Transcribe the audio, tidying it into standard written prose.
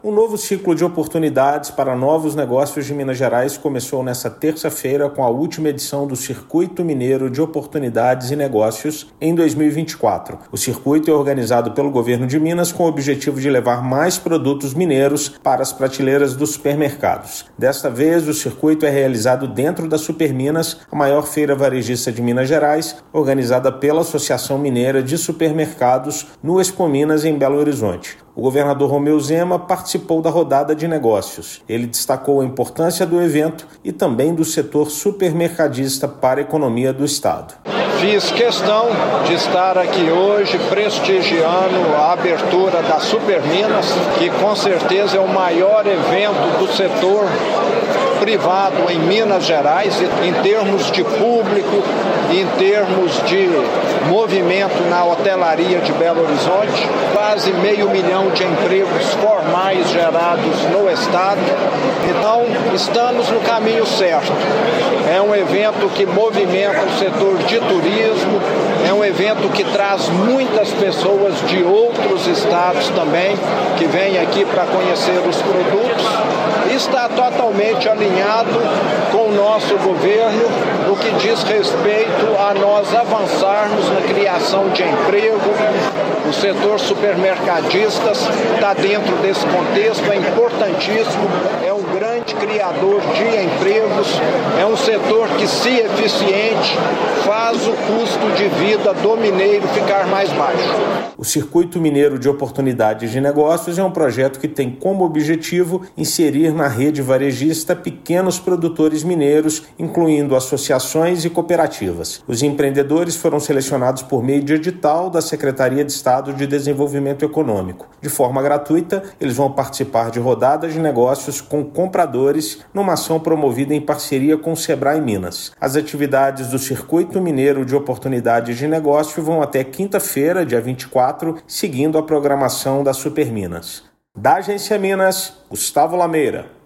Um novo ciclo de oportunidades para novos negócios de Minas Gerais começou nesta terça-feira com a última edição do Circuito Mineiro de Oportunidades e Negócios em 2024. O circuito é organizado pelo governo de Minas com o objetivo de levar mais produtos mineiros para as prateleiras dos supermercados. Desta vez, o circuito é realizado dentro da Superminas, a maior feira varejista de Minas Gerais, organizada pela Associação Mineira de Supermercados no Expo Minas, em Belo Horizonte. O governador Romeu Zema participou da rodada de negócios. Ele destacou a importância do evento e também do setor supermercadista para a economia do estado. Fiz questão de estar aqui hoje prestigiando a abertura da Superminas, que com certeza é o maior evento do setor privado em Minas Gerais, em termos de público, em termos de movimento na hotelaria de Belo Horizonte, quase 500 mil de empregos formais gerados no estado. Então, estamos no caminho certo. É um evento que movimenta o setor de turismo, é um evento que traz muitas pessoas de outros estados também, que vêm aqui para conhecer os produtos. Está totalmente alinhado com o nosso governo no que diz respeito a nós avançarmos na criação de emprego. O setor supermercadistas está dentro desse contexto, é importantíssimo, é um grande criador de empregos, é um setor que, se eficiente, faz o custo de vida do mineiro ficar mais baixo. O Circuito Mineiro de Oportunidades de Negócios é um projeto que tem como objetivo inserir na rede varejista pequenos produtores mineiros, incluindo associações e cooperativas. Os empreendedores foram selecionados por meio de edital da Secretaria de Estado de Desenvolvimento Econômico. De forma gratuita, eles vão participar de rodadas de negócios com compradores numa ação promovida em parceria com o Sebrae Minas. As atividades do Circuito Mineiro de Oportunidades de Negócio vão até quinta-feira, dia 24, seguindo a programação da Superminas. Da Agência Minas, Gustavo Lameira.